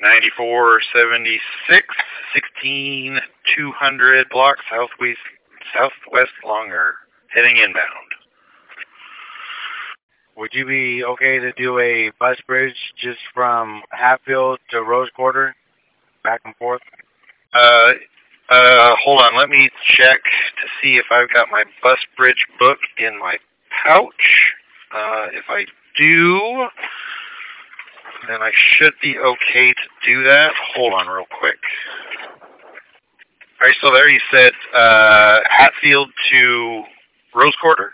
9476, 16200 block southwest Longer, heading inbound. Would you be okay to do a bus bridge just from Hatfield to Rose Quarter, back and forth? Hold on, let me check to see if I've got my bus bridge book in my pouch. If I do, then I should be okay to do that. Hold on real quick. Are you still there? You said Hatfield to Rose Quarter?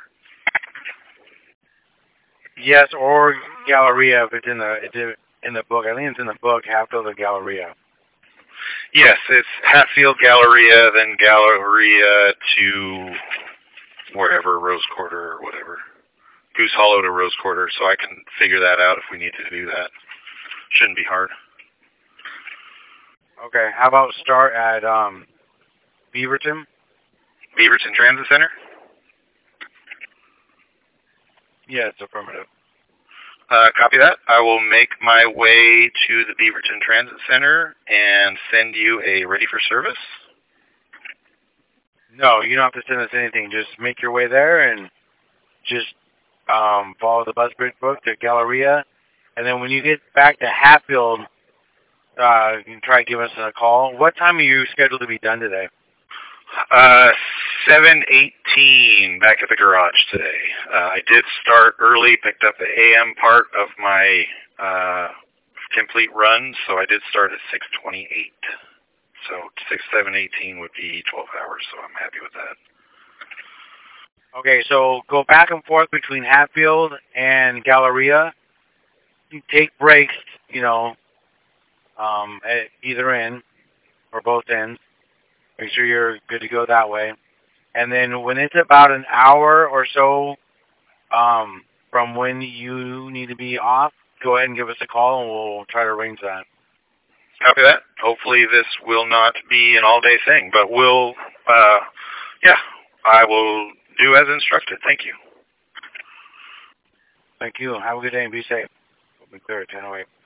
Yes, or Galleria if it's in the book. I think it's in the book, Hatfield to Galleria. Yes, it's Hatfield, Galleria, then Galleria to wherever, Rose Quarter or whatever. Goose Hollow to Rose Quarter, so I can figure that out if we need to do that. Shouldn't be hard. Okay, how about start at Beaverton? Beaverton Transit Center? Yes, affirmative. Copy that. I will make my way to the Beaverton Transit Center and send you a ready for service. No, you don't have to send us anything. Just make your way there and just follow the bus bridge book to Galleria. And then when you get back to Hatfield, you can try to give us a call. What time are you scheduled to be done today? 7:18 back at the garage today. I did start early, picked up the AM part of my complete run, so I did start at 6:28. So 7:18 would be 12 hours, so I'm happy with that. Okay, so go back and forth between Hatfield and Galleria. You take breaks, at either end or both ends. Make sure you're good to go that way. And then when it's about an hour or so from when you need to be off, go ahead and give us a call and we'll try to arrange that. Copy that. Hopefully this will not be an all-day thing, but I will do as instructed. Thank you. Thank you. Have a good day and be safe. We'll be clear at 10:08.